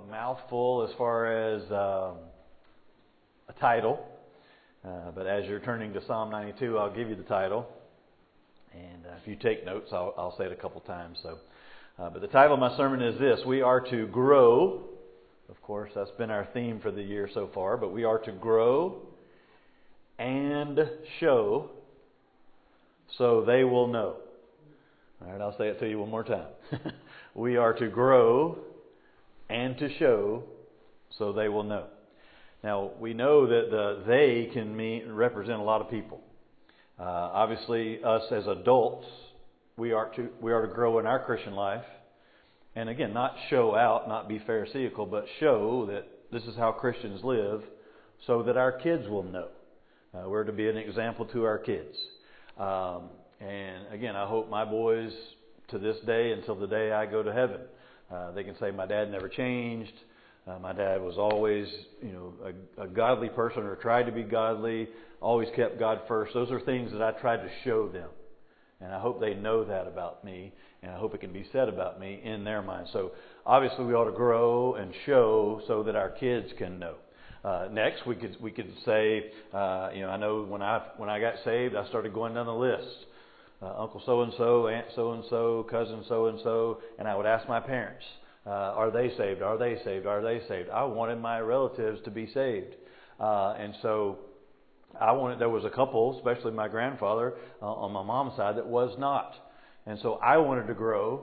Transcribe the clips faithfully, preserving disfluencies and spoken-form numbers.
mouthful as far as um, a title, uh, but as you're turning to Psalm ninety-two, I'll give you the title, and uh, if you take notes, I'll, I'll say it a couple times. So, uh, but the title of my sermon is this: We are to grow. Of course, that's been our theme for the year so far, but we are to grow and show so they will know. All right, I'll say it to you one more time. We are to grow and to show so they will know. Now, we know that the they can mean represent a lot of people. Uh, obviously, us as adults, we are to we are to grow in our Christian life. And again, not show out, not be pharisaical, but show that this is how Christians live so that our kids will know. Uh, we're to be an example to our kids. Um, and again, I hope my boys to this day, until the day I go to heaven, uh, they can say my dad never changed. Uh, my dad was always, you know, a, a godly person, or tried to be godly, always kept God first. Those are things that I tried to show them. And I hope they know that about me, and I hope it can be said about me in their mind. So obviously we ought to grow and show so that our kids can know. Uh, next, we could we could say, uh, you know, I know when I when I got saved, I started going down the list. Uh, Uncle so and so, Aunt so and so, cousin so and so, and I would ask my parents, uh, are they saved? Are they saved? Are they saved? I wanted my relatives to be saved, uh, and so. I wanted, there was a couple, especially my grandfather uh, on my mom's side, that was not. And so I wanted to grow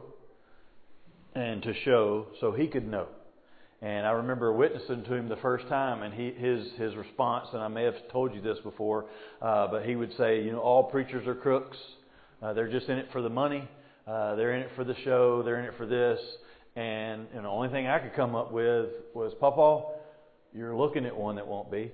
and to show so he could know. And I remember witnessing to him the first time, and he, his his response, and I may have told you this before, uh, but he would say, you know, all preachers are crooks. Uh, they're just in it for the money. Uh, they're in it for the show. They're in it for this. And, and the only thing I could come up with was, Papa, you're looking at one that won't be.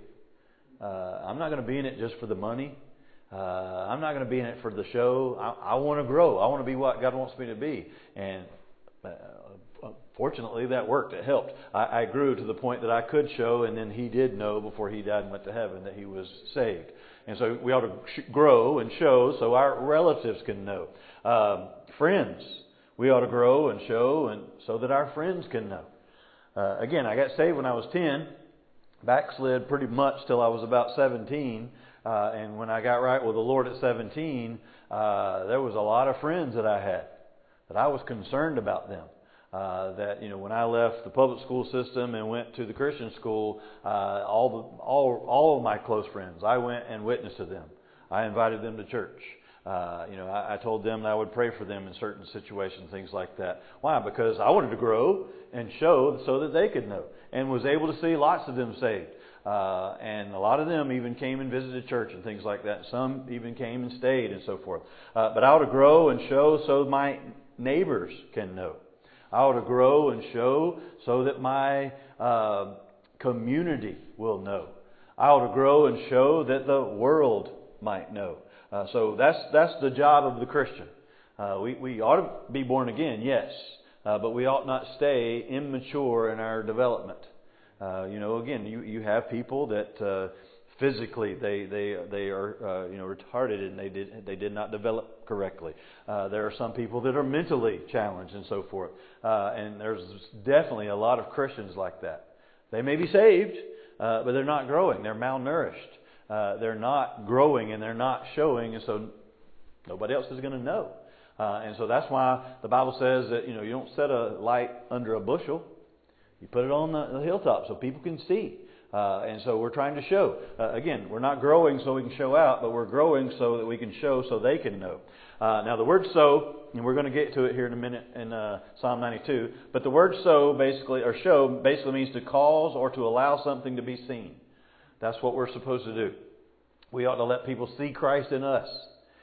Uh, I'm not going to be in it just for the money. Uh, I'm not going to be in it for the show. I, I want to grow. I want to be what God wants me to be. And uh, fortunately, that worked. It helped. I, I grew to the point that I could show, and then he did know before he died and went to heaven that he was saved. And so we ought to sh- grow and show so our relatives can know. Um, friends, we ought to grow and show and so that our friends can know. Uh, again, I got saved when I was ten. Backslid pretty much till I was about seventeen, uh, and when I got right with the Lord at seventeen, uh, there was a lot of friends that I had that I was concerned about them. Uh, that you know, when I left the public school system and went to the Christian school, uh, all the all all of my close friends, I went and witnessed to them. I invited them to church. Uh, you know, I, I told them that I would pray for them in certain situations, things like that. Why? Because I wanted to grow and show so that they could know, and was able to see lots of them saved. Uh, and a lot of them even came and visited church and things like that. Some even came and stayed and so forth. Uh, but I ought to grow and show so my neighbors can know. I ought to grow and show so that my uh, community will know. I ought to grow and show that the world might know. Uh, so that's that's the job of the Christian. Uh, we, we ought to be born again, yes, uh, but we ought not stay immature in our development. Uh, you know, again, you, you have people that uh, physically they they they are uh, you know retarded and they did they did not develop correctly. Uh, there are some people that are mentally challenged and so forth, uh, and there's definitely a lot of Christians like that. They may be saved, uh, but they're not growing. They're malnourished. Uh, they're not growing and they're not showing, and so nobody else is going to know. Uh, and so that's why the Bible says that you know you don't set a light under a bushel; you put it on the, the hilltop so people can see. Uh, and so we're trying to show. Uh, again, we're not growing so we can show out, but we're growing so that we can show so they can know. Uh, now the word "so," and we're going to get to it here in a minute in uh, Psalm ninety-two. But the word "so" basically, or "show," basically means to cause or to allow something to be seen. That's what we're supposed to do. We ought to let people see Christ in us.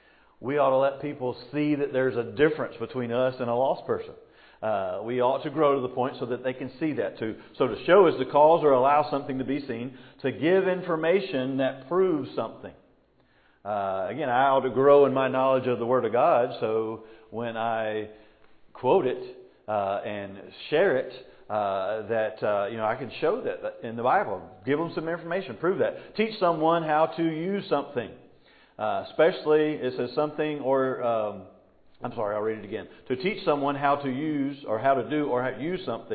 We ought to let people see that there's a difference between us and a lost person. Uh, we ought to grow to the point so that they can see that too. So to show is to cause or allow something to be seen, to give information that proves something. Uh, again, I ought to grow in my knowledge of the Word of God, so when I quote it uh, and share it, Uh, that uh, you know I can show that in the Bible. Give them some information. Prove that. Teach someone how to use something. Uh, especially, it says something or... Um, I'm sorry, I'll read it again. To teach someone how to use or how to do or how to use something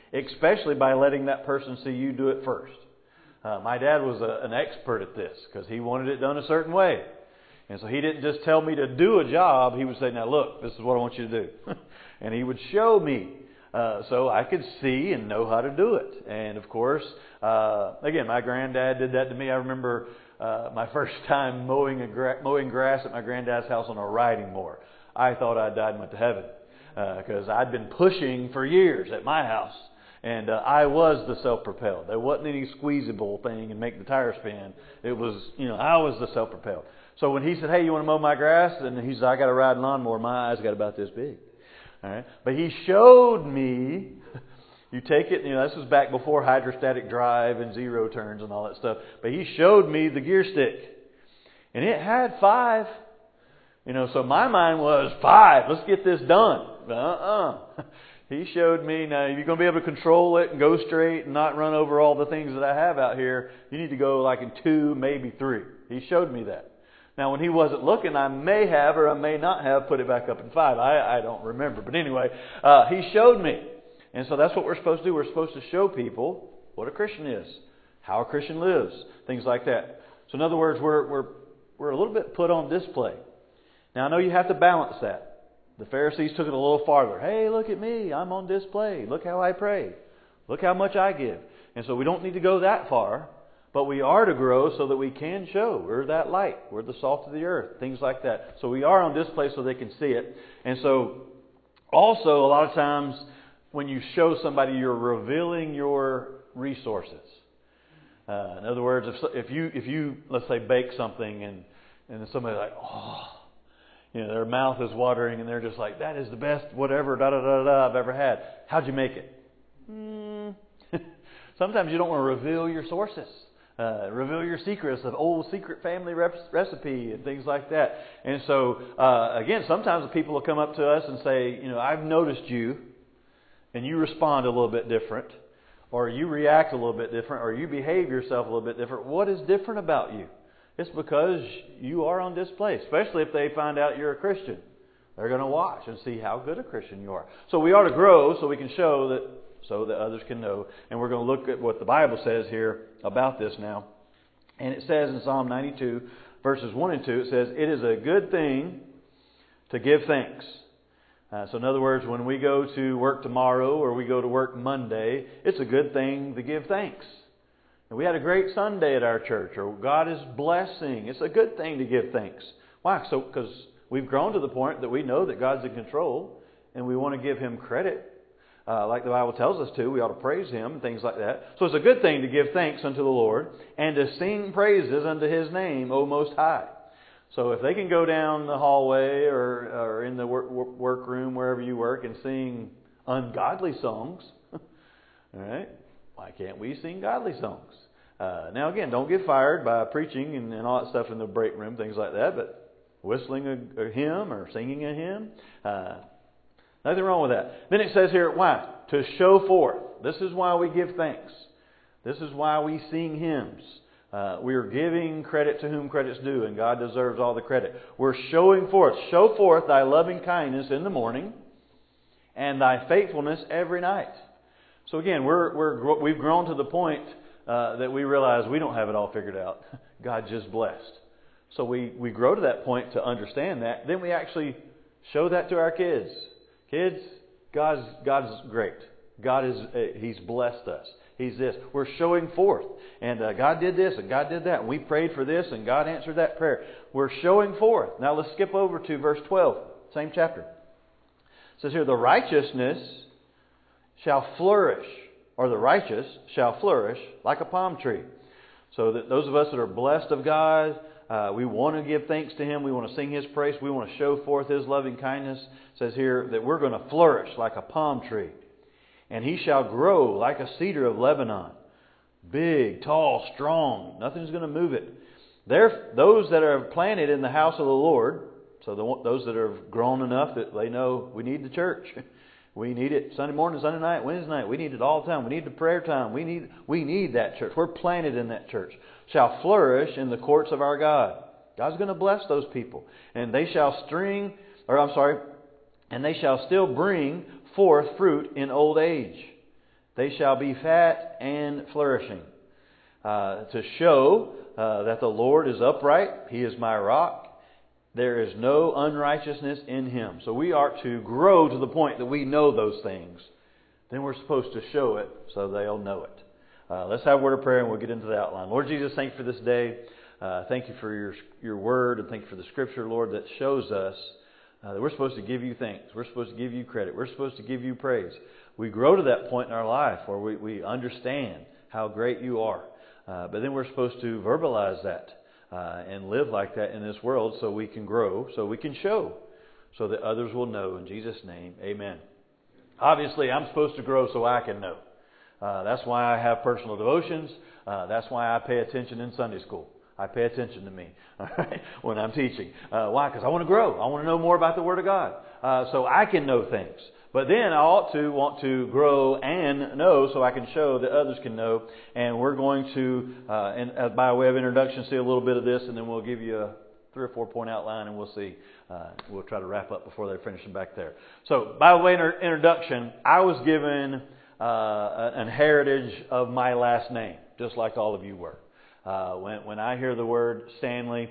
especially by letting that person see you do it first. Uh, my dad was a, an expert at this because he wanted it done a certain way. And so he didn't just tell me to do a job. He would say, now look, this is what I want you to do. And he would show me uh, so I could see and know how to do it. And of course, uh, again, my granddad did that to me. I remember uh, my first time mowing, a gra- mowing grass at my granddad's house on a riding mower. I thought I died and went to heaven because uh, I'd been pushing for years at my house. And uh, I was the self-propelled. There wasn't any squeezable thing and make the tire spin. It was, you know, I was the self-propelled. So when he said, hey, you want to mow my grass? And he said, I got a riding lawnmower. My eyes got about this big. All right. But he showed me, you take it, you know, this was back before hydrostatic drive and zero turns and all that stuff. But he showed me the gear stick. And it had five. You know, so my mind was, five, let's get this done. Uh-uh. He showed me, now, if you're going to be able to control it and go straight and not run over all the things that I have out here, you need to go like in two, maybe three. He showed me that. Now, when he wasn't looking, I may have or I may not have put it back up in five. I, I don't remember. But anyway, uh, he showed me. And so that's what we're supposed to do. We're supposed to show people what a Christian is, how a Christian lives, things like that. So in other words, we're we're we're a little bit put on display. Now, I know you have to balance that. The Pharisees took it a little farther. Hey, look at me. I'm on display. Look how I pray. Look how much I give. And so we don't need to go that far. But we are to grow so that we can show. We're that light. We're the salt of the earth. Things like that. So we are on display so they can see it. And so also a lot of times when you show somebody, you're revealing your resources. Uh, in other words, if, if you, if you let's say, bake something and, and then somebody's like, oh, you know, their mouth is watering and they're just like, that is the best whatever da da da da I've ever had. How'd you make it? Hmm. Sometimes you don't want to reveal your sources. Uh, reveal your secrets of old secret family rep- recipe and things like that. And so, uh, again, sometimes people will come up to us and say, you know, I've noticed you, and you respond a little bit different, or you react a little bit different, or you behave yourself a little bit different. What is different about you? It's because you are on display, especially if they find out you're a Christian. They're going to watch and see how good a Christian you are. So we ought to grow so we can show that, so that others can know. And we're going to look at what the Bible says here about this now. And it says in Psalm ninety-two, verses one and two, it says, it is a good thing to give thanks. Uh, so in other words, when we go to work tomorrow or we go to work Monday, it's a good thing to give thanks. And we had a great Sunday at our church, or God is blessing. It's a good thing to give thanks. Why? So because we've grown to the point that we know that God's in control and we want to give Him credit. Uh, like the Bible tells us to, we ought to praise Him and things like that. So it's a good thing to give thanks unto the Lord and to sing praises unto His name, O Most High. So if they can go down the hallway or, or in the work, workroom, wherever you work, and sing ungodly songs, all right, why can't we sing godly songs? Uh, now again, don't get fired by preaching and, and all that stuff in the break room, things like that, but whistling a, a hymn or singing a hymn, uh, nothing wrong with that. Then it says here, why? To show forth. This is why we give thanks. This is why we sing hymns. Uh, we are giving credit to whom credit's due, and God deserves all the credit. We're showing forth. Show forth thy loving kindness in the morning, and thy faithfulness every night. So again, we're we're we've grown to the point uh, that we realize we don't have it all figured out. God just blessed. So we we grow to that point to understand that. Then we actually show that to our kids. Kids, God's God's great. God is uh, He's blessed us. He's this. We're showing forth. And uh, God did this and God did that. And we prayed for this and God answered that prayer. We're showing forth. Now let's skip over to verse twelve. Same chapter. It says here, the righteousness shall flourish, or the righteous shall flourish like a palm tree. So that those of us that are blessed of God, uh, we want to give thanks to Him. We want to sing His praise. We want to show forth His loving kindness. It says here that we're going to flourish like a palm tree. And he shall grow like a cedar of Lebanon. Big, tall, strong. Nothing's going to move it. There, those that are planted in the house of the Lord, so the, those that are grown enough that they know we need the church. We need it Sunday morning, Sunday night, Wednesday night. We need it all the time. We need the prayer time. We need we need that church. We're planted in that church. Shall flourish in the courts of our God. God's going to bless those people. And they shall string, or I'm sorry, and they shall still bring forth fruit in old age. They shall be fat and flourishing, uh, to show uh, that the Lord is upright. He is my rock. There is no unrighteousness in Him. So we are to grow to the point that we know those things. Then we're supposed to show it so they'll know it. Uh, let's have a word of prayer and we'll get into the outline. Lord Jesus, thank you for this day. Uh, thank you for your your word, and thank you for the Scripture, Lord, that shows us uh, that we're supposed to give you thanks. We're supposed to give you credit. We're supposed to give you praise. We grow to that point in our life where we, we understand how great you are. Uh, but then we're supposed to verbalize that uh, and live like that in this world so we can grow, so we can show, so that others will know. In Jesus' name, amen. Obviously, I'm supposed to grow so I can know. Uh, that's why I have personal devotions. Uh, that's why I pay attention in Sunday school. I pay attention to me, all right, when I'm teaching. Uh, why? Because I want to grow. I want to know more about the Word of God, uh, so I can know things. But then I ought to want to grow and know so I can show that others can know. And we're going to, uh, and, uh, by way of introduction, see a little bit of this, and then we'll give you a three or four point outline, and we'll see. Uh, we'll try to wrap up before they finish them back there. So, by way of introduction, I was given uh, an heritage of my last name, just like all of you were. Uh, when when I hear the word Stanley,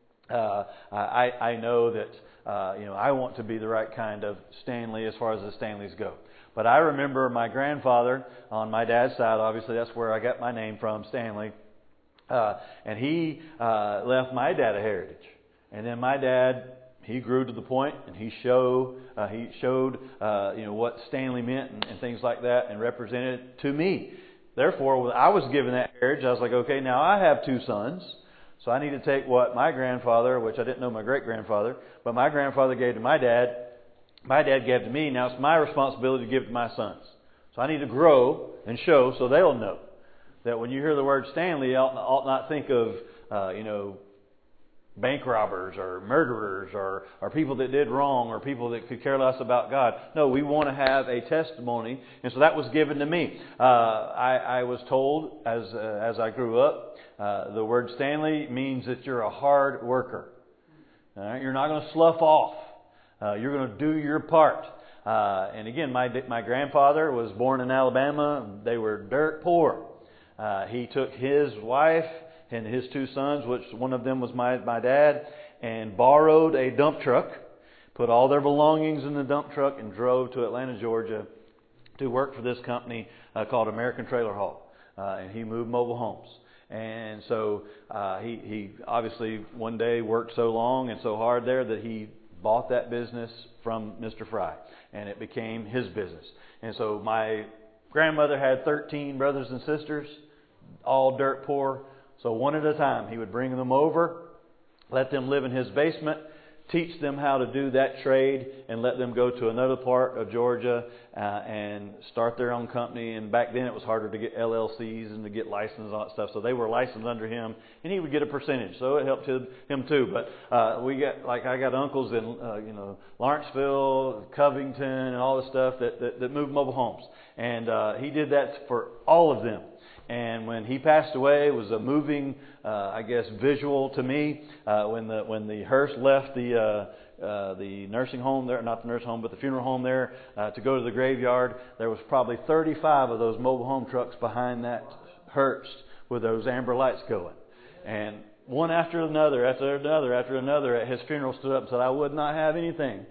uh, I I know that uh, you know I want to be the right kind of Stanley as far as the Stanleys go. But I remember my grandfather on my dad's side. Obviously, that's where I got my name from, Stanley. Uh, and he uh, left my dad a heritage. And then my dad, he grew to the point, and he showed uh, he showed uh, you know what Stanley meant and, and things like that, and represented it to me. Therefore, when I was given that heritage, I was like, okay, now I have two sons, so I need to take what my grandfather, which I didn't know my great-grandfather, but my grandfather gave to my dad, my dad gave to me, now it's my responsibility to give to my sons. So I need to grow and show so they'll know that when you hear the word Stanley, you ought, ought not think of, uh, you know, bank robbers or murderers or, or people that did wrong or people that could care less about God. No, we want to have a testimony, and so that was given to me. Uh, I, I was told as uh, as I grew up, uh, the word Stanley means that you're a hard worker. All right? You're not going to slough off. Uh, you're going to do your part. Uh, and again, my my grandfather was born in Alabama. They were dirt poor. Uh, he took his wife and his two sons, which one of them was my, my dad, and borrowed a dump truck, put all their belongings in the dump truck, and drove to Atlanta, Georgia, to work for this company uh, called American Trailer Haul. Uh, and he moved mobile homes. And so uh, he, he obviously one day worked so long and so hard there that he bought that business from Mister Fry, and it became his business. And so my grandmother had thirteen brothers and sisters, all dirt poor. So one at a time, he would bring them over, let them live in his basement, teach them how to do that trade, and let them go to another part of Georgia uh, and start their own company. And back then it was harder to get L L Cs and to get licensed and all that stuff. So they were licensed under him, and he would get a percentage. So it helped him too. But uh, we got, like I got uncles in uh, you know Lawrenceville, Covington, and all the stuff that, that, that moved mobile homes. And uh, he did that for all of them. And when he passed away, it was a moving, uh, I guess, visual to me. Uh, when the when the hearse left the uh, uh, the nursing home there, not the nursing home, but the funeral home there, uh, to go to the graveyard, there was probably thirty-five of those mobile home trucks behind that hearse with those amber lights going. And one after another, after another, after another, at his funeral stood up and said, "I would not have anything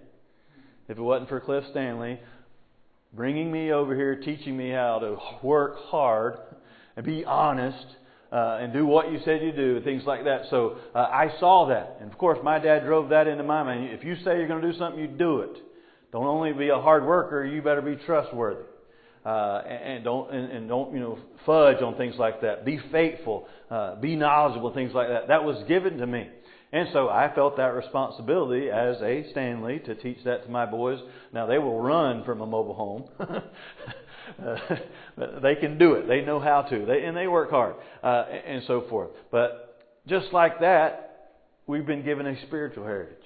if it wasn't for Cliff Stanley bringing me over here, teaching me how to work hard and be honest, uh, and do what you said you do, and things like that." So uh, I saw that. And of course, my dad drove that into my mind. If you say you're going to do something, you do it. Don't only be a hard worker, you better be trustworthy. Uh, and, and don't and, and don't you know fudge on things like that. Be faithful. Uh, be knowledgeable, things like that. That was given to me. And so I felt that responsibility as a Stanley to teach that to my boys. Now, they will run from a mobile home. Uh, they can do it. They know how to. They, and they work hard uh, and so forth. But just like that, we've been given a spiritual heritage.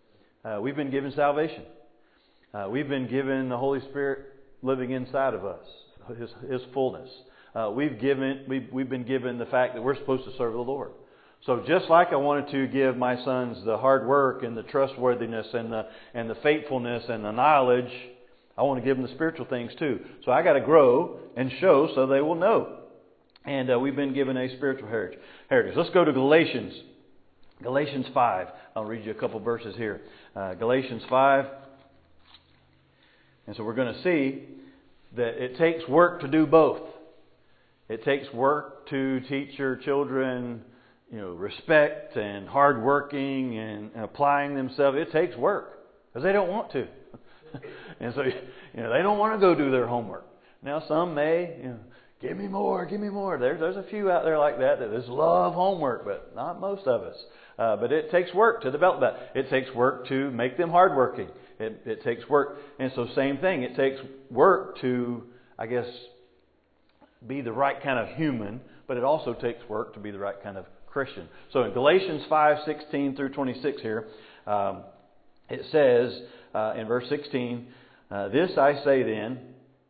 Uh, we've been given salvation. Uh, we've been given the Holy Spirit living inside of us, His, His fullness. Uh, we've given. We've, we've been given the fact that we're supposed to serve the Lord. So just like I wanted to give my sons the hard work and the trustworthiness and the and the faithfulness and the knowledge, I want to give them the spiritual things too. So I got to grow and show so they will know. And uh, we've been given a spiritual heritage. heritage. Let's go to Galatians. Galatians five. I'll read you a couple verses here. Uh, Galatians five. And so we're going to see that it takes work to do both. It takes work to teach your children, you know, respect and hard working and applying themselves. It takes work because they don't want to. And so, you know, they don't want to go do their homework. Now, some may, you know, give me more, give me more. There, there's a few out there like that that just love homework, but not most of us. Uh, but it takes work to develop that. It takes work to make them hardworking. It, it takes work. And so same thing. It takes work to, I guess, be the right kind of human, but it also takes work to be the right kind of Christian. So in Galatians five sixteen through twenty-six here, um, it says uh, in verse sixteen, uh, this I say then,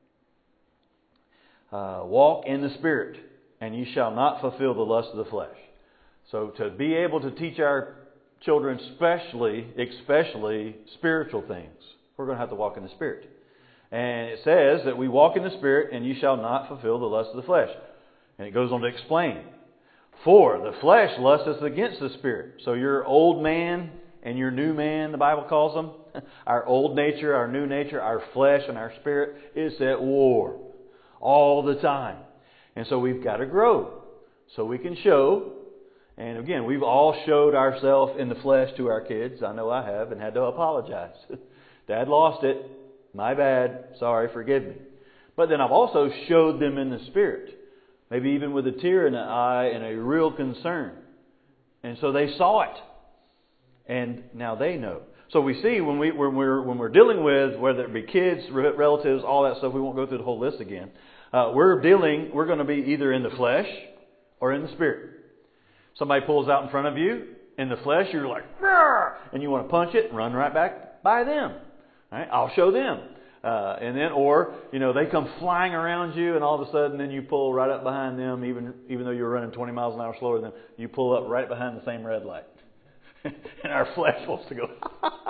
uh, walk in the Spirit, and ye shall not fulfill the lust of the flesh. So to be able to teach our children, especially, especially spiritual things, we're going to have to walk in the Spirit. And it says that we walk in the Spirit, and ye shall not fulfill the lust of the flesh. And it goes on to explain. For the flesh lusteth against the Spirit. So your old man and your new man, the Bible calls them, our old nature, our new nature, our flesh and our spirit is at war all the time. And so we've got to grow so we can show. And again, we've all showed ourselves in the flesh to our kids. I know I have, and had to apologize. Dad lost it. My bad. Sorry, forgive me. But then I've also showed them in the Spirit. Maybe even with a tear in the eye and a real concern. And so they saw it. And now they know. So we see when, we, when, we're, when we're dealing with, whether it be kids, relatives, all that stuff, we won't go through the whole list again. Uh, we're dealing, we're going to be either in the flesh or in the Spirit. Somebody pulls out in front of you in the flesh, you're like, "Rah!" and you want to punch it and run right back by them. All right? I'll show them. Uh, and then, or, you know, they come flying around you and all of a sudden then you pull right up behind them, even even though you're running twenty miles an hour slower than them, you pull up right behind the same red light. And our flesh wants to go,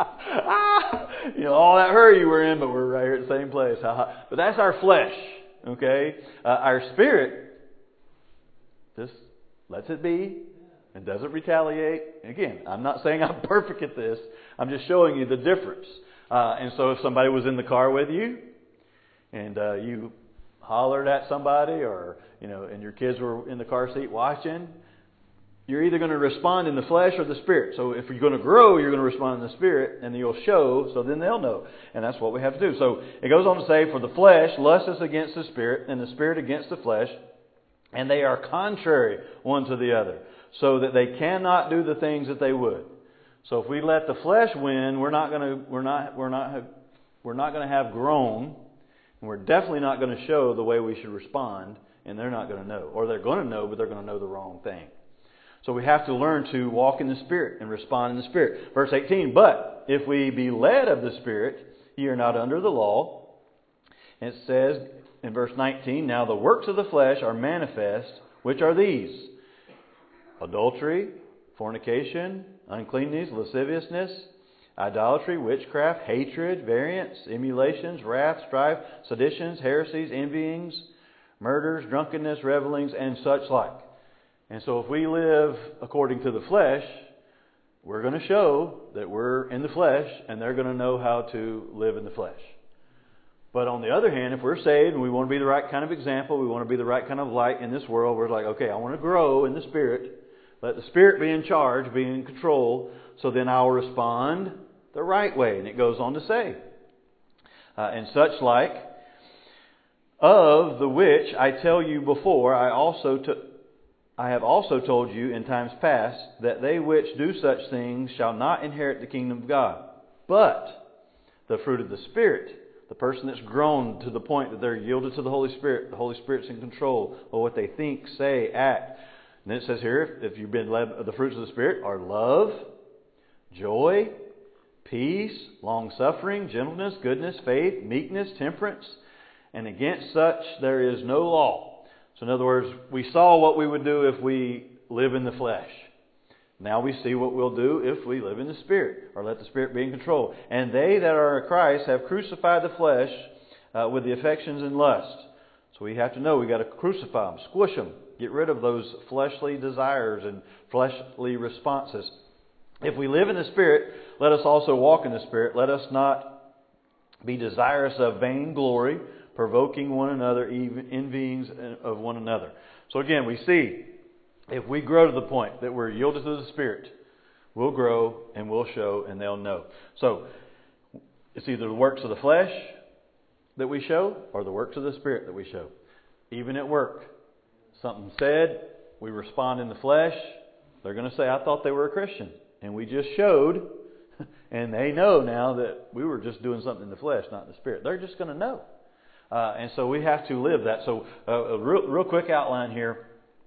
ah! You know, all that hurry you were in, but we're right here at the same place. But that's our flesh, okay? Uh, our spirit just lets it be and doesn't retaliate. Again, I'm not saying I'm perfect at this. I'm just showing you the difference. Uh, and so if somebody was in the car with you and uh, you hollered at somebody, or, you know, and your kids were in the car seat watching, you're either going to respond in the flesh or the Spirit. So if you're going to grow, you're going to respond in the Spirit, and you'll show, so then they'll know. And that's what we have to do. So it goes on to say, for the flesh lusteth against the Spirit, and the Spirit against the flesh, and they are contrary one to the other, so that they cannot do the things that they would. So if we let the flesh win, we're not going to we're not we're not we're not going to have grown, and we're definitely not going to show the way we should respond, and they're not going to know, or they're going to know, but they're going to know the wrong thing. So we have to learn to walk in the Spirit and respond in the Spirit. Verse eighteen, but if we be led of the Spirit, ye are not under the law. And it says in verse nineteen, now the works of the flesh are manifest, which are these: adultery, fornication, uncleanness, lasciviousness, idolatry, witchcraft, hatred, variance, emulations, wrath, strife, seditions, heresies, envyings, murders, drunkenness, revelings, and such like. And so if we live according to the flesh, we're going to show that we're in the flesh, and they're going to know how to live in the flesh. But on the other hand, if we're saved and we want to be the right kind of example, we want to be the right kind of light in this world, we're like, okay, I want to grow in the Spirit. Let the Spirit be in charge, be in control, so then I'll respond the right way. And it goes on to say, uh, and such like, of the which I tell you before, I also took. I have also told you in times past that they which do such things shall not inherit the kingdom of God. But the fruit of the Spirit, the person that's grown to the point that they're yielded to the Holy Spirit, the Holy Spirit's in control of what they think, say, act. And then it says here, if you've been led, the fruits of the Spirit are love, joy, peace, long-suffering, gentleness, goodness, faith, meekness, temperance. And against such there is no law. So in other words, we saw what we would do if we live in the flesh. Now we see what we'll do if we live in the Spirit, or let the Spirit be in control. And they that are in Christ have crucified the flesh uh, with the affections and lust. So we have to know we got to crucify them, squish them, get rid of those fleshly desires and fleshly responses. If we live in the Spirit, let us also walk in the Spirit. Let us not be desirous of vainglory, provoking one another, even envyings of one another. So again, we see if we grow to the point that we're yielded to the Spirit, we'll grow and we'll show and they'll know. So it's either the works of the flesh that we show or the works of the Spirit that we show. Even at work, something said, we respond in the flesh. They're going to say, I thought they were a Christian. And we just showed, and they know now that we were just doing something in the flesh, not in the Spirit. They're just going to know. Uh, and so we have to live that. So uh, a real, real quick outline here.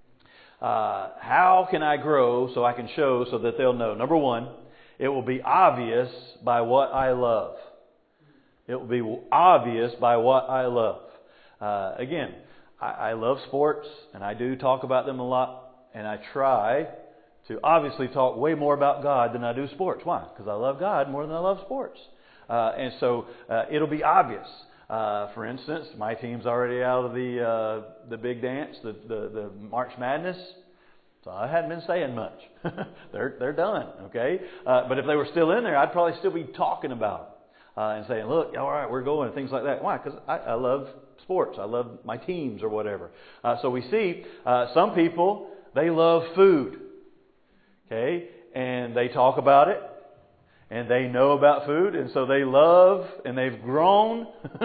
Uh, how can I grow so I can show so that they'll know? Number one, it will be obvious by what I love. It will be obvious by what I love. Uh, again, I, I love sports, and I do talk about them a lot, and I try to obviously talk way more about God than I do sports. Why? Because I love God more than I love sports. Uh, and so uh, it'll be obvious. Uh, for instance, my team's already out of the uh, the big dance, the, the the March Madness. So I hadn't been saying much. they're they're done, okay? Uh, but if they were still in there, I'd probably still be talking about them uh, and saying, "Look, all right, we're going," and things like that. Why? Because I, I love sports. I love my teams or whatever. Uh, so we see uh, some people, they love food, okay, and they talk about it. And they know about food, and so they love, and they've grown,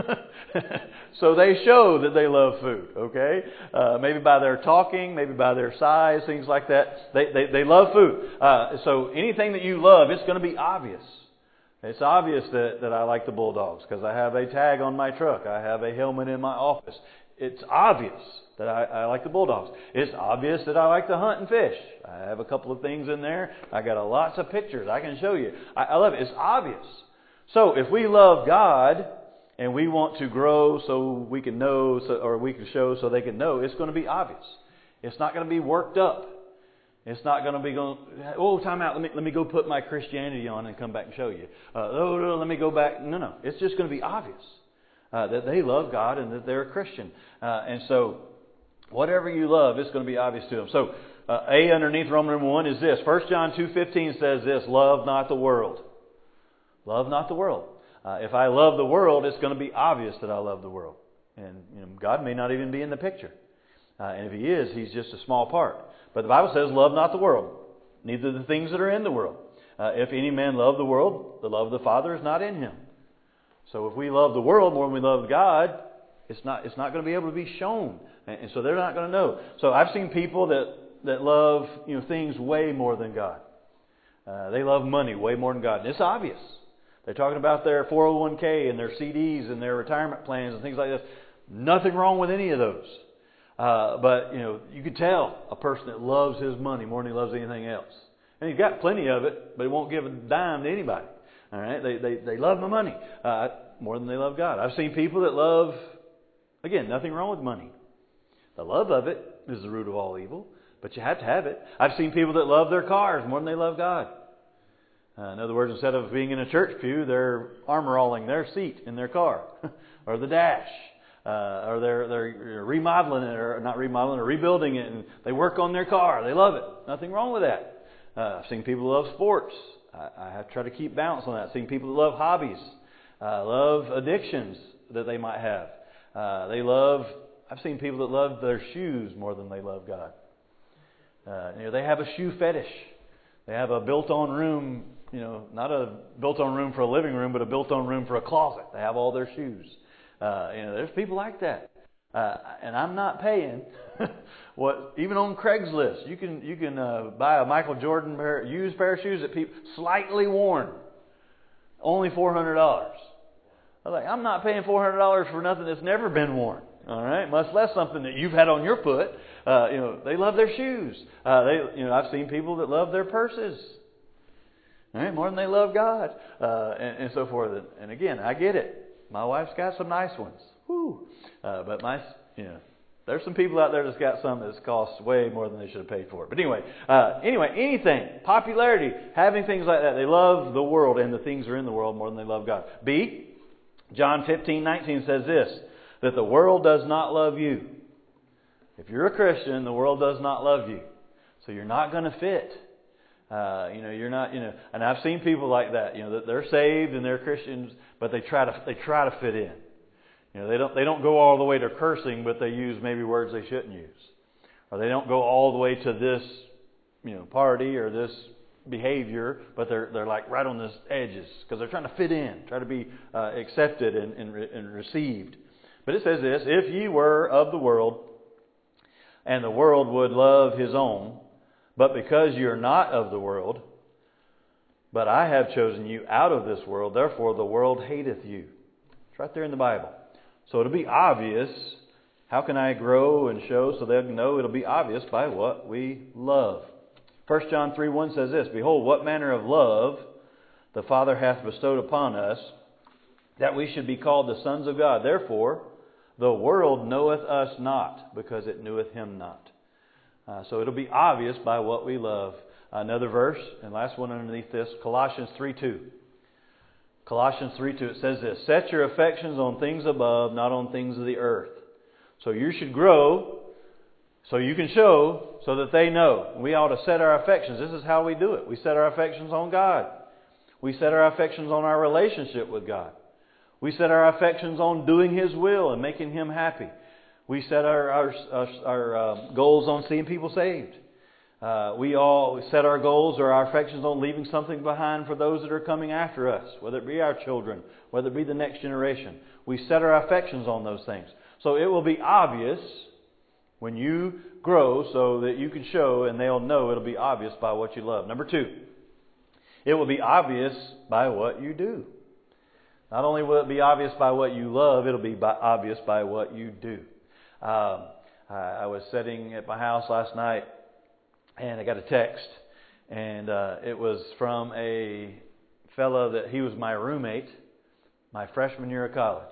so they show that they love food, okay? Uh, maybe by their talking, maybe by their size, things like that. They they, they love food. Uh, so anything that you love, it's going to be obvious. It's obvious that, that I like the Bulldogs because I have a tag on my truck. I have a helmet in my office. It's obvious that I, I like the Bulldogs. It's obvious that I like to hunt and fish. I have a couple of things in there. I got a, lots of pictures I can show you. I, I love it. It's obvious. So if we love God and we want to grow so we can know, so, or we can show so they can know, it's going to be obvious. It's not going to be worked up. It's not going to be going, oh, time out. Let me let me go put my Christianity on and come back and show you. Uh, oh, no, let me go back. No, no. It's just going to be obvious uh, that they love God and that they're a Christian. Uh, and so whatever you love, it's going to be obvious to them. So, uh, A underneath Roman number one is this. First John two fifteen says this, love not the world. Love not the world. Uh, if I love the world, it's going to be obvious that I love the world. And you know, God may not even be in the picture. Uh, and if He is, He's just a small part. But the Bible says, love not the world, neither the things that are in the world. Uh, if any man love the world, the love of the Father is not in him. So if we love the world more than we love God, it's not it's not going to be able to be shown. And so they're not going to know. So I've seen people that, that love you know things way more than God. Uh, they love money way more than God. And it's obvious. They're talking about their four oh one k and their C Ds and their retirement plans and things like this. Nothing wrong with any of those. Uh, but, you know, you could tell a person that loves his money more than he loves anything else. And he's got plenty of it, but he won't give a dime to anybody. All right? They they, they love the money uh, more than they love God. I've seen people that love, again, nothing wrong with money. The love of it is the root of all evil, but you have to have it. I've seen people that love their cars more than they love God. Uh, in other words, instead of being in a church pew, they're armor-rolling their seat in their car or the dash. Uh, or they're they're remodeling it, or not remodeling, or rebuilding it, and they work on their car. They love it. Nothing wrong with that. Uh, I've seen people who love sports. I, I have to try to keep balance on that. I've seen people who love hobbies, uh, love addictions that they might have. Uh, they love. I've seen people that love their shoes more than they love God. Uh, you know, they have a shoe fetish. They have a built-on room. You know, not a built-on room for a living room, but a built-on room for a closet. They have all their shoes. Uh, you know, there's people like that, uh, and I'm not paying what. Even on Craigslist, you can you can uh, buy a Michael Jordan pair, used pair of shoes that people slightly worn, only four hundred dollars. I was like, I'm not paying four hundred dollars for nothing that's never been worn. All right, much less something that you've had on your foot. Uh, you know, they love their shoes. Uh, they, you know, I've seen people that love their purses. All right, more than they love God, uh, and, and so forth. And again, I get it. My wife's got some nice ones. Woo. Uh, but my, you know, there's some people out there that's got some that's cost way more than they should have paid for it. But anyway, uh, anyway, anything, popularity, having things like that. They love the world and the things that are in the world more than they love God. B, John fifteen nineteen says this, that the world does not love you. If you're a Christian, the world does not love you. So you're not going to fit. Uh, you know, you're not, you know, and I've seen people like that, you know, that they're saved and they're Christians, but they try to, they try to fit in. You know, they don't, they don't go all the way to cursing, but they use maybe words they shouldn't use. Or they don't go all the way to this, you know, party or this behavior, but they're they're like right on the edges because they're trying to fit in, try to be uh, accepted and, and, and received. But it says this, if ye were of the world, and the world would love his own, but because you are not of the world, but I have chosen you out of this world, therefore the world hateth you. It's right there in the Bible. So it'll be obvious. How can I grow and show so they'll know? It'll be obvious by what we love. First John three one says this, behold, what manner of love the Father hath bestowed upon us, that we should be called the sons of God. Therefore, the world knoweth us not, because it kneweth him not. Uh, so it'll be obvious by what we love. Another verse, and last one underneath this, Colossians three two. Colossians three two, it says this, set your affections on things above, not on things of the earth. So you should grow, so you can show, so that they know. We ought to set our affections. This is how we do it. We set our affections on God. We set our affections on our relationship with God. We set our affections on doing His will and making Him happy. We set our our, our, our uh, goals on seeing people saved. Uh, we all set our goals or our affections on leaving something behind for those that are coming after us, whether it be our children, whether it be the next generation. We set our affections on those things. So it will be obvious when you grow so that you can show and they'll know. It'll be obvious by what you love. Number two, it will be obvious by what you do. Not only will it be obvious by what you love, it'll be by, obvious by what you do. Um, I, I was sitting at my house last night and I got a text, and uh, it was from a fellow that he was my roommate my freshman year of college.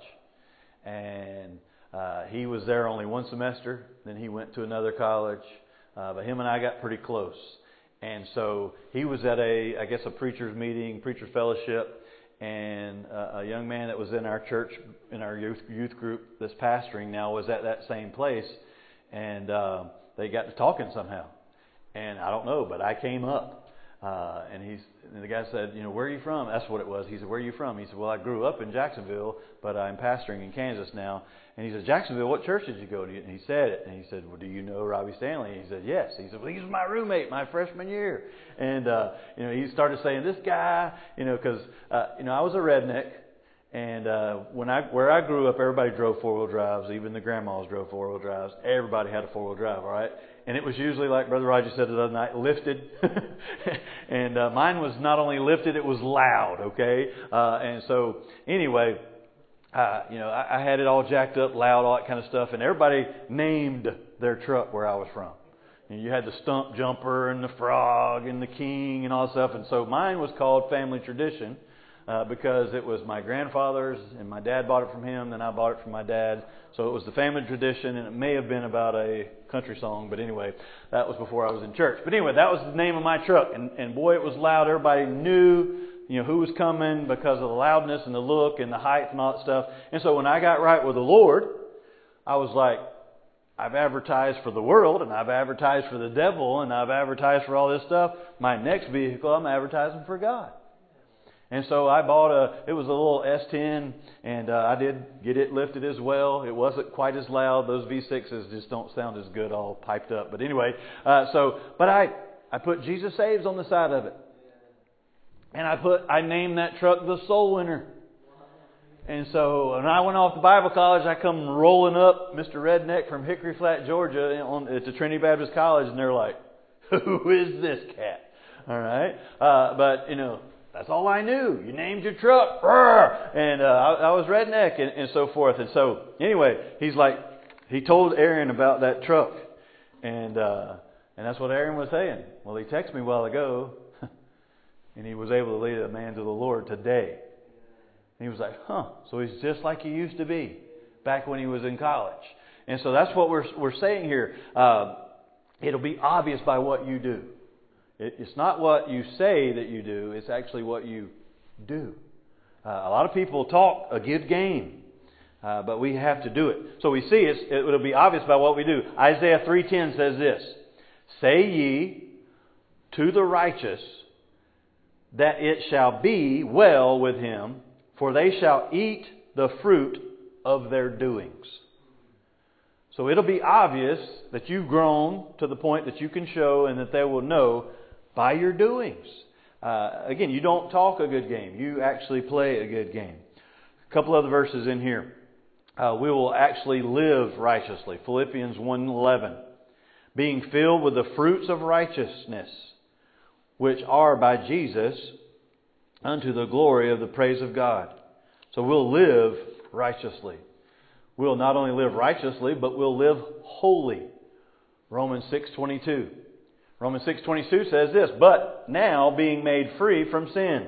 And uh, he was there only one semester, then he went to another college, uh, but him and I got pretty close. And so he was at a, I guess, a preacher's meeting, preacher's fellowship, and uh, a young man that was in our church, in our youth youth group that's pastoring now, was at that same place, and uh, they got to talking somehow. And I don't know, but I came up, uh, and he's and the guy said, you know, where are you from? That's what it was. He said, where are you from? He said, well, I grew up in Jacksonville, but I'm pastoring in Kansas now. And he said, Jacksonville, what church did you go to? And he said it. And he said, well, do you know Robbie Stanley? And he said, yes. He said, well, he was my roommate my freshman year. And, uh, you know, he started saying, this guy, you know, because, uh, you know, I was a redneck. And uh, when I where I grew up, everybody drove four-wheel drives. Even the grandmas drove four-wheel drives. Everybody had a four-wheel drive, all right? And it was usually, like Brother Roger said the other night, lifted. and uh, mine was not only lifted, it was loud, okay? Uh, and so, anyway, uh, you know, I, I had it all jacked up, loud, all that kind of stuff. And everybody named their truck where I was from. And you had the stump jumper and the frog and the king and all that stuff. And so mine was called Family Tradition. Uh, because it was my grandfather's, and my dad bought it from him, then I bought it from my dad. So it was the family tradition, and it may have been about a country song, but anyway, that was before I was in church. But anyway, that was the name of my truck, and, and boy, it was loud. Everybody knew, you know, who was coming because of the loudness and the look and the height and all that stuff. And so when I got right with the Lord, I was like, I've advertised for the world, and I've advertised for the devil, and I've advertised for all this stuff. My next vehicle, I'm advertising for God. And so I bought a, it was a little S ten, and uh, I did get it lifted as well. It wasn't quite as loud. Those V sixes just don't sound as good all piped up. But anyway, uh, so, but I, I put Jesus Saves on the side of it. And I put, I named that truck the Soul Winner. And so when I went off to Bible college, I come rolling up Mister Redneck from Hickory Flat, Georgia, on, at the Trinity Baptist College, and they're like, who is this cat? All right. Uh, but, you know, that's all I knew. You named your truck. And uh, I, I was redneck and, and so forth. And so, anyway, he's like, he told Aaron about that truck. And uh, and that's what Aaron was saying. Well, he texted me a while ago, and he was able to lead a man to the Lord today. And he was like, huh, so he's just like he used to be back when he was in college. And so that's what we're we're saying here. Uh, it'll be obvious by what you do. It's not what you say that you do, it's actually what you do. Uh, a lot of people talk a good game, uh, but we have to do it. So we see it's, it will be obvious by what we do. Isaiah three ten says this, "Say ye to the righteous that it shall be well with him, for they shall eat the fruit of their doings." So it'll be obvious that you've grown to the point that you can show and that they will know by your doings. Uh, again, you don't talk a good game. You actually play a good game. A couple other verses in here. Uh, we will actually live righteously. Philippians one eleven. "Being filled with the fruits of righteousness, which are by Jesus, unto the glory of the praise of God." So we'll live righteously. We'll not only live righteously, but we'll live holy. Romans six twenty-two. Romans six twenty-two says this, "But now being made free from sin,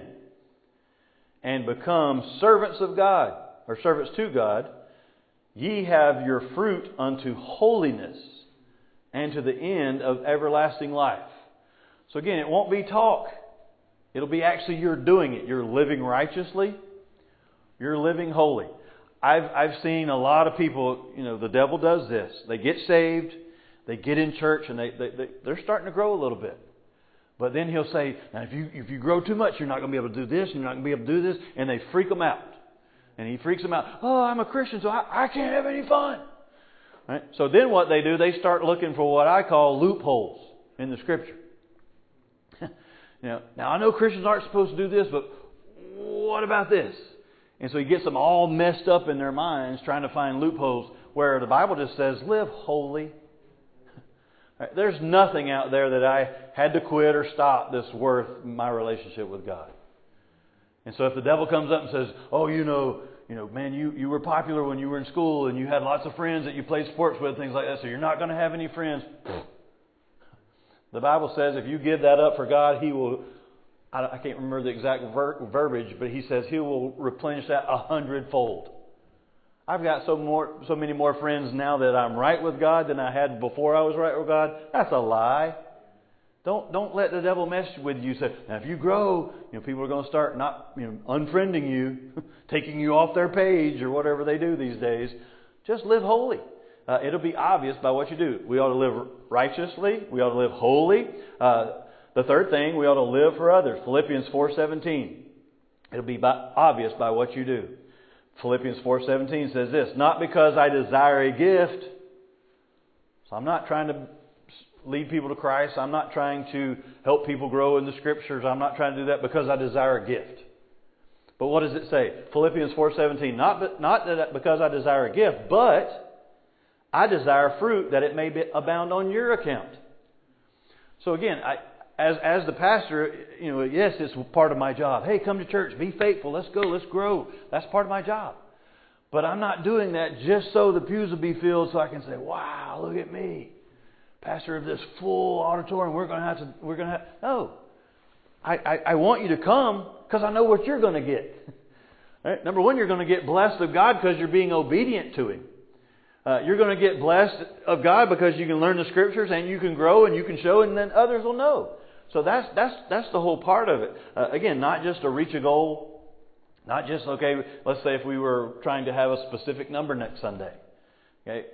and become servants of God," or servants to God, "ye have your fruit unto holiness, and to the end of everlasting life." So again, it won't be talk. It'll be actually you're doing it. You're living righteously. You're living holy. I've I've seen a lot of people, you know, the devil does this. They get saved, they get in church, and they, they, they, they're starting to grow a little bit. But then he'll say, now if you if you grow too much, you're not going to be able to do this, and you're not going to be able to do this. And they freak them out. And he freaks them out. Oh, I'm a Christian, so I, I can't have any fun. Right? So then what they do, they start looking for what I call loopholes in the Scripture. you know, now I know Christians aren't supposed to do this, but what about this? And so he gets them all messed up in their minds trying to find loopholes where the Bible just says, live holy. Right? There's nothing out there that I had to quit or stop that's worth my relationship with God. And so if the devil comes up and says, oh, you know, you know, man, you, you were popular when you were in school and you had lots of friends that you played sports with, things like that, so you're not going to have any friends. The Bible says if you give that up for God, He will, I, I can't remember the exact ver- verbiage, but He says He will replenish that a hundredfold. I've got so more, so many more friends now that I'm right with God than I had before I was right with God. That's a lie. Don't don't let the devil mess with you. Say, now if you grow, you know, people are going to start not, you know, unfriending you, taking you off their page or whatever they do these days. Just live holy. Uh, it'll be obvious by what you do. We ought to live righteously. We ought to live holy. Uh, the third thing, we ought to live for others. Philippians four seventeen. It'll be by, obvious by what you do. Philippians four seventeen says this, not because I desire a gift. So I'm not trying to lead people to Christ. I'm not trying to help people grow in the Scriptures. I'm not trying to do that because I desire a gift. But what does it say? Philippians four seventeen, not, not that because I desire a gift, but I desire fruit that it may be, abound on your account. So again, I, as as the pastor, you know, yes, it's part of my job. Hey, come to church, be faithful, let's go, let's grow. That's part of my job. But I'm not doing that just so the pews will be filled so I can say, wow, look at me, pastor of this full auditorium. We're going to have to. We're going to have. No, I, I, I want you to come because I know what you're going to get. Right? Number one, you're going to get blessed of God because you're being obedient to Him. Uh, you're going to get blessed of God because you can learn the Scriptures and you can grow and you can show, and then others will know. So that's that's that's the whole part of it. Uh, again, not just to reach a goal, not just okay. Let's say if we were trying to have a specific number next Sunday. Okay.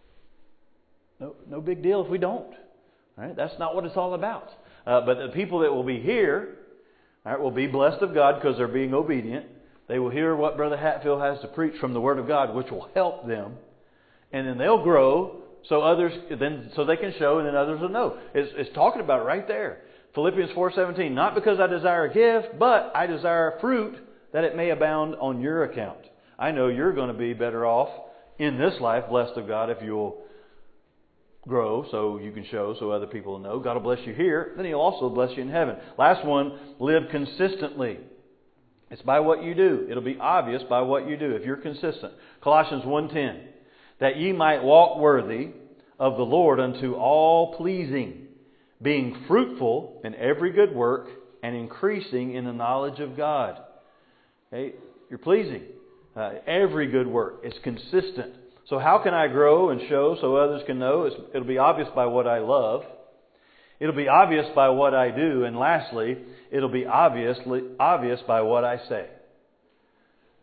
No, no big deal if we don't. All right? That's not what it's all about. Uh, but the people that will be here, all right, will be blessed of God because they're being obedient. They will hear what Brother Hatfield has to preach from the Word of God, which will help them, and then they'll grow so others then so they can show, and then others will know. It's, it's talking about it right there. Philippians four seventeen. Not because I desire a gift, but I desire fruit that it may abound on your account. I know you're going to be better off in this life, blessed of God, if you'll grow so you can show so other people know. God will bless you here. Then He'll also bless you in heaven. Last one, live consistently. It's by what you do. It'll be obvious by what you do if you're consistent. Colossians one ten. That ye might walk worthy of the Lord unto all pleasing, being fruitful in every good work and increasing in the knowledge of God. Okay? You're pleasing. Uh, every good work is consistent. So how can I grow and show so others can know? It's, it'll be obvious by what I love. It'll be obvious by what I do. And lastly, it'll be obviously obvious by what I say.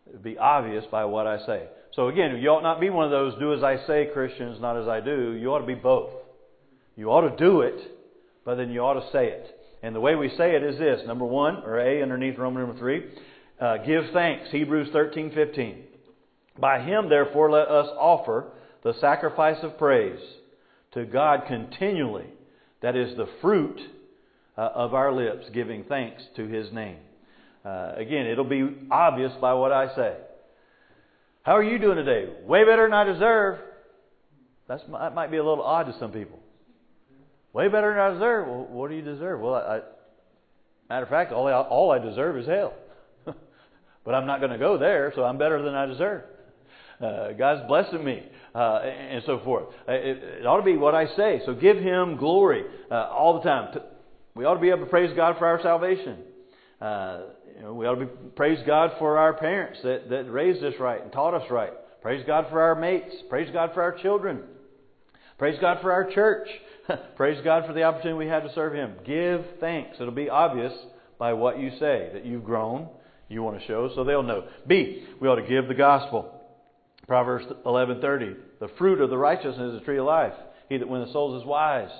It'll be obvious by what I say. So again, you ought not be one of those do as I say Christians, not as I do. You ought to be both. You ought to do it, but then you ought to say it. And the way we say it is this. Number one, or A underneath Roman number three, uh, give thanks. Hebrews thirteen fifteen. By Him, therefore, let us offer the sacrifice of praise to God continually. That is the fruit uh, of our lips, giving thanks to His name. Uh, again, it'll be obvious by what I say. How are you doing today? Way better than I deserve. That's, that might be a little odd to some people. Way better than I deserve. Well, what do you deserve? Well, I, I, matter of fact, all I, all I deserve is hell. But I'm not going to go there, so I'm better than I deserve. Uh, God's blessing me, uh, and so forth. It, it ought to be what I say. So give Him glory uh, all the time. We ought to be able to praise God for our salvation. Uh, you know, we ought to be, praise God for our parents that, that raised us right and taught us right. Praise God for our mates. Praise God for our children. Praise God for our church. Praise God for the opportunity we have to serve Him. Give thanks. It'll be obvious by what you say that you've grown. You want to show, so they'll know. B, we ought to give the gospel. Proverbs eleven thirty. The fruit of the righteous is a tree of life. He that winneth souls is wise.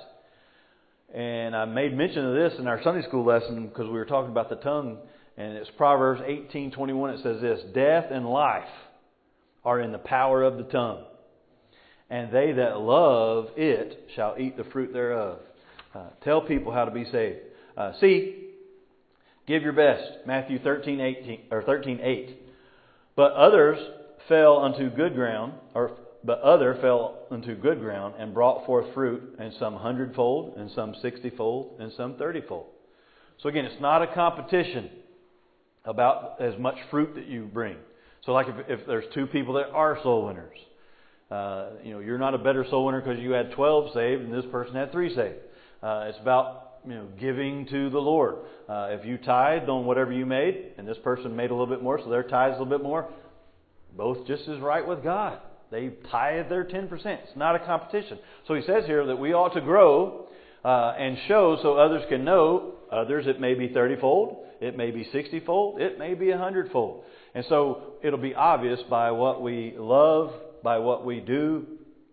And I made mention of this in our Sunday school lesson because we were talking about the tongue. And it's Proverbs eighteen twenty-one. It says this: death and life are in the power of the tongue, and they that love it shall eat the fruit thereof. Uh, tell people how to be saved. Uh, C, give your best. Matthew thirteen eighteen or thirteen eight. But others fell unto good ground, or but other fell unto good ground and brought forth fruit, and some hundredfold, and some sixtyfold, and some thirtyfold. So again, it's not a competition about as much fruit that you bring. So like if, if there's two people that are soul winners, uh, you know, you're not a better soul winner because you had twelve saved and this person had three saved. Uh, it's about, you know, giving to the Lord. Uh, if you tithed on whatever you made, and this person made a little bit more, so their tithes a little bit more, both just as right with God. They tithe their ten percent. It's not a competition. So he says here that we ought to grow uh, and show so others can know. Others, it may be thirty-fold, it may be sixty-fold, it may be a hundred-fold. And so it'll be obvious by what we love, by what we do,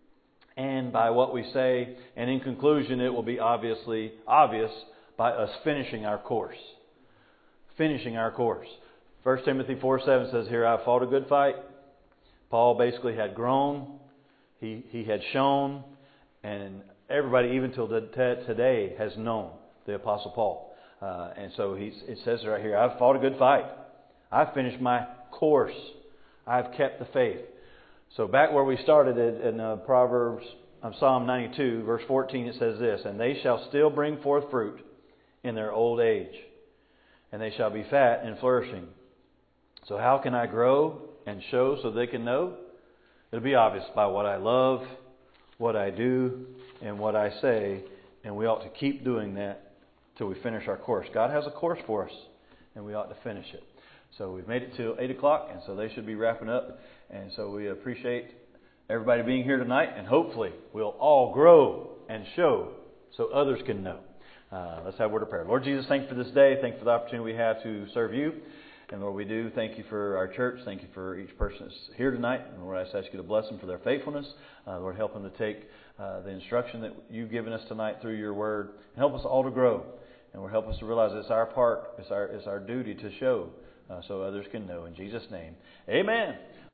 and by what we say. And in conclusion, it will be obviously obvious by us finishing our course. Finishing our course. First Timothy four seven says here, I fought a good fight. Paul basically had grown. He, he had shown. And everybody, even till today, has known the Apostle Paul. Uh, and so he's, it says right here, I've fought a good fight. I've finished my course. I've kept the faith. So back where we started in, in uh, Proverbs, um, Psalm ninety-two, verse fourteen, it says this: and they shall still bring forth fruit in their old age, and they shall be fat and flourishing. So how can I grow and show so they can know? It'll be obvious by what I love, what I do, and what I say, and we ought to keep doing that till we finish our course. God has a course for us, and we ought to finish it. So we've made it till eight o'clock, and so they should be wrapping up. And so we appreciate everybody being here tonight, and hopefully we'll all grow and show so others can know. Uh, let's have a word of prayer. Lord Jesus, thank you for this day. Thank you for the opportunity we have to serve you. And Lord, we do thank you for our church. Thank you for each person that's here tonight. And Lord, I just ask you to bless them for their faithfulness. Uh, Lord, help them to take uh, the instruction that you've given us tonight through your word. And help us all to grow. And Lord, help us to realize it's our part, it's our, it's our duty to show uh, so others can know. In Jesus' name, amen.